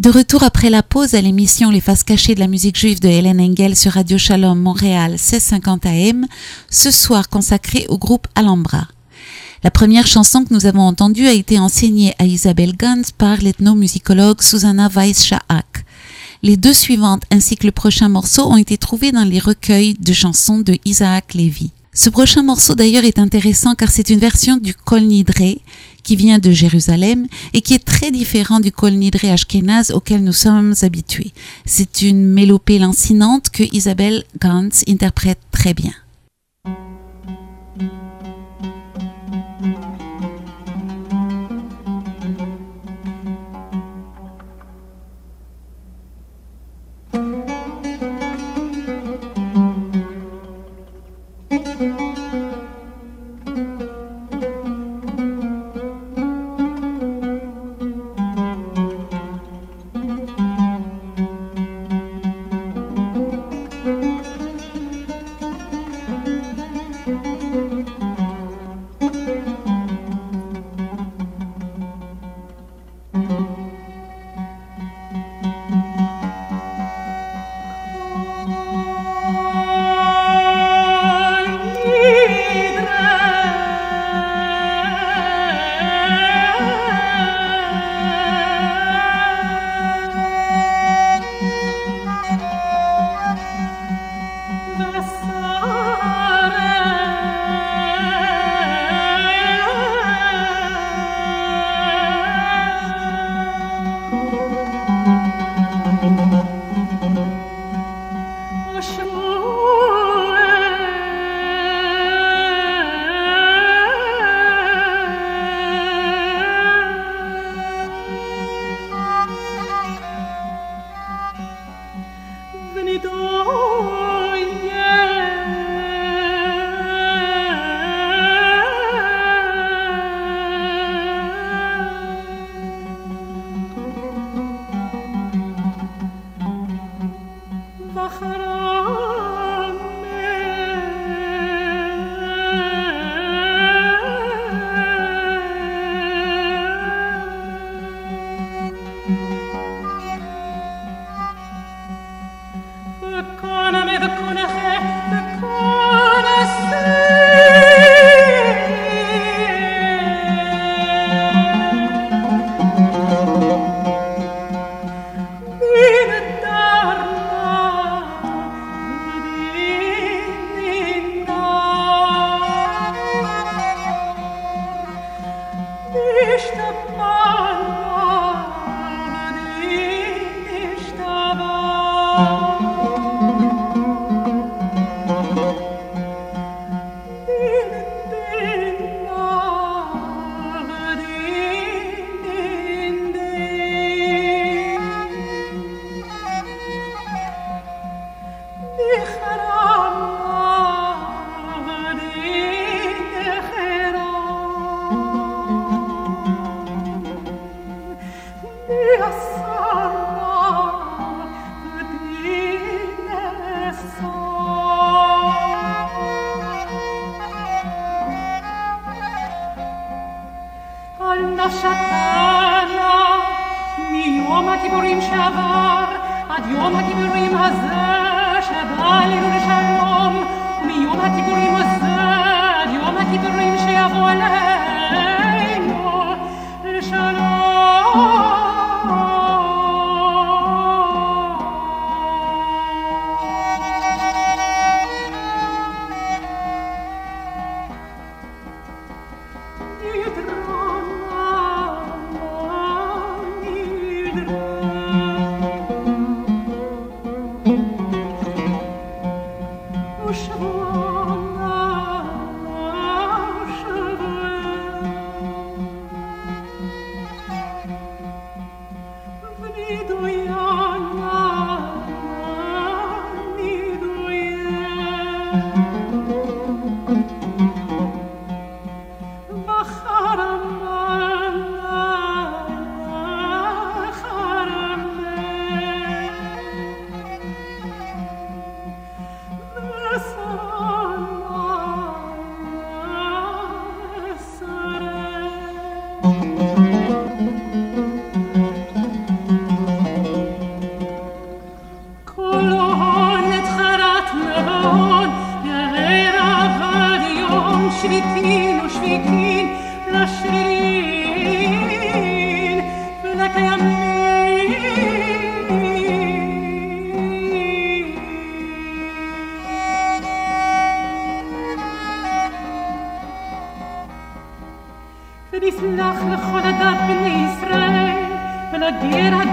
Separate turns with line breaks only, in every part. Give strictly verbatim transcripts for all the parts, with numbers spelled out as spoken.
De retour après la pause à l'émission Les Faces cachées de la musique juive de Hélène Engel sur Radio Shalom Montréal seize cinquante A M, ce soir consacré au groupe Alhambra. La première chanson que nous avons entendue a été enseignée à Isabelle Gans par l'ethnomusicologue Susanna Weiss-Shahak. Les deux suivantes ainsi que le prochain morceau ont été trouvés dans les recueils de chansons de Isaac Lévy. Ce prochain morceau d'ailleurs est intéressant car c'est une version du Kol Nidre qui vient de Jérusalem et qui est très différent du Kol Nidre ashkénaze auquel nous sommes habitués. C'est une mélopée lancinante que Isabelle Gans interprète très bien.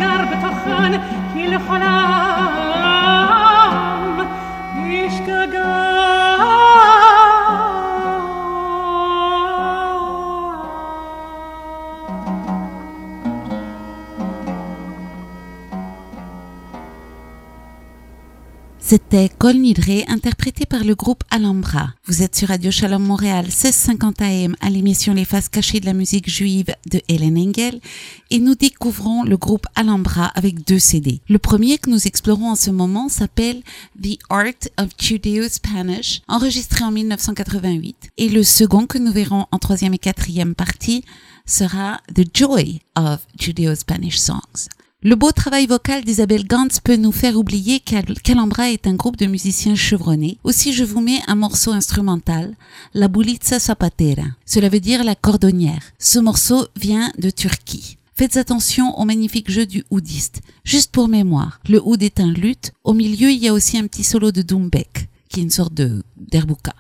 C'était Kol Nidre, interprété par le groupe Alhambra. Vous êtes sur Radio Shalom Montréal, seize cinquante A M, à l'émission Les Faces Cachées de la musique juive de Hélène Engel, et nous découvrons le groupe Alhambra avec deux C D. Le premier que nous explorons en ce moment s'appelle The Art of Judeo-Spanish, enregistré en mille neuf cent quatre-vingt-huit, et le second que nous verrons en troisième et quatrième partie sera The Joy of Judeo-Spanish Songs. Le beau travail vocal d'Isabelle Gantz peut nous faire oublier qu'Alhambra est un groupe de musiciens chevronnés. Aussi, je vous mets un morceau instrumental, la Bulitza Zapatera. Cela veut dire la cordonnière. Ce morceau vient de Turquie. Faites attention au magnifique jeu du oudiste. Juste pour mémoire, le oud est un luth. Au milieu, il y a aussi un petit solo de doumbek, qui est une sorte de derbouka.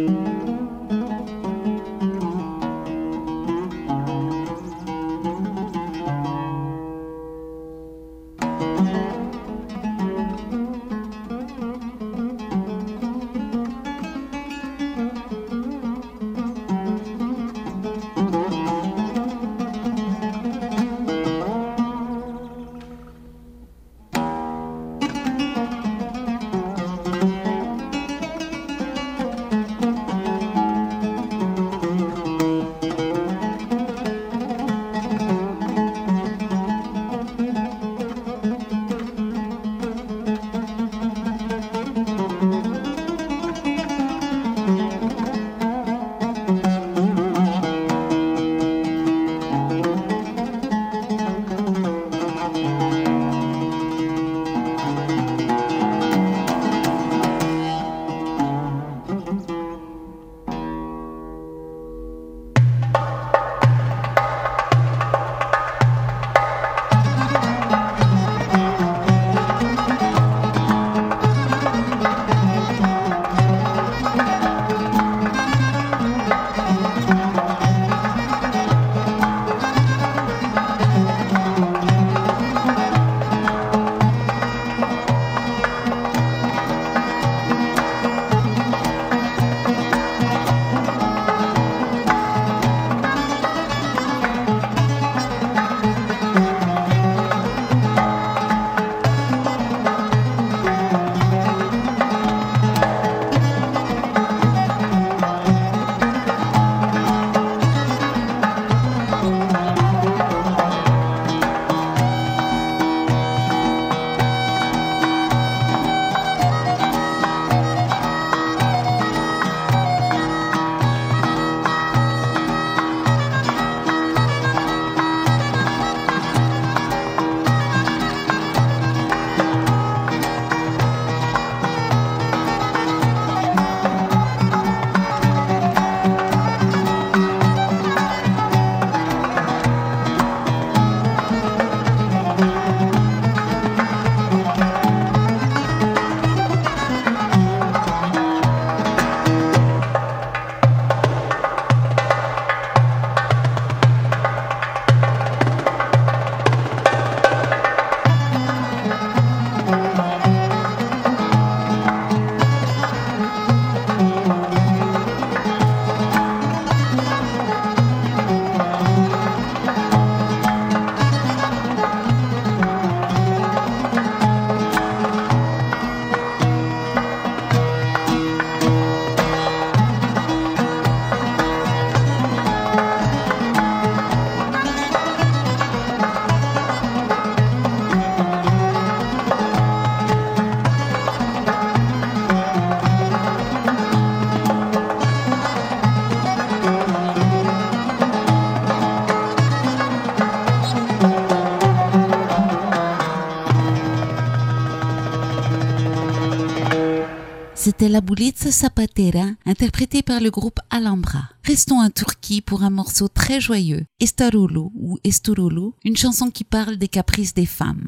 C'était la Bulitza Zapatera, interprétée par le groupe Alhambra. Restons en Turquie pour un morceau très joyeux, Estarulu ou Esturulu, une chanson qui parle des caprices des femmes.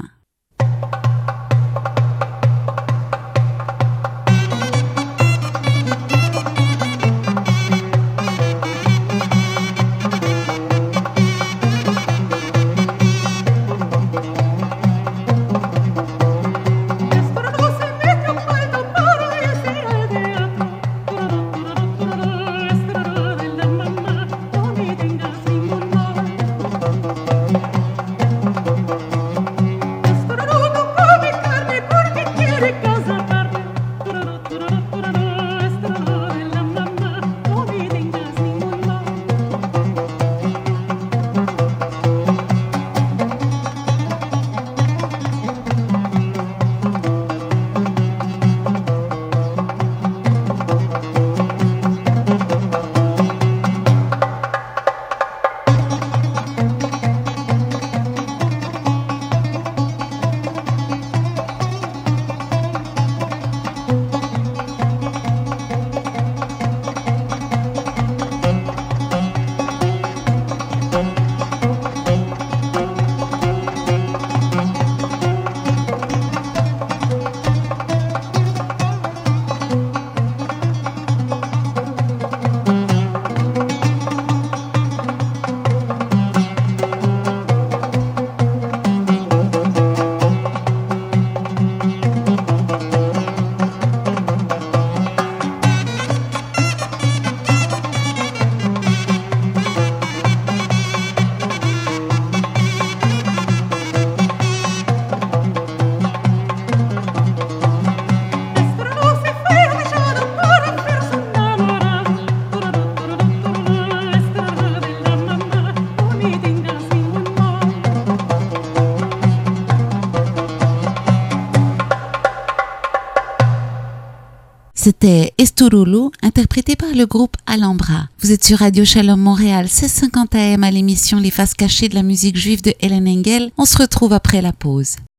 C'était Esturulu, interprété par le groupe Alhambra. Vous êtes sur Radio Shalom Montréal, seize cinquante A M à l'émission Les Faces Cachées de la musique juive de Hélène Engel. On se retrouve après la pause.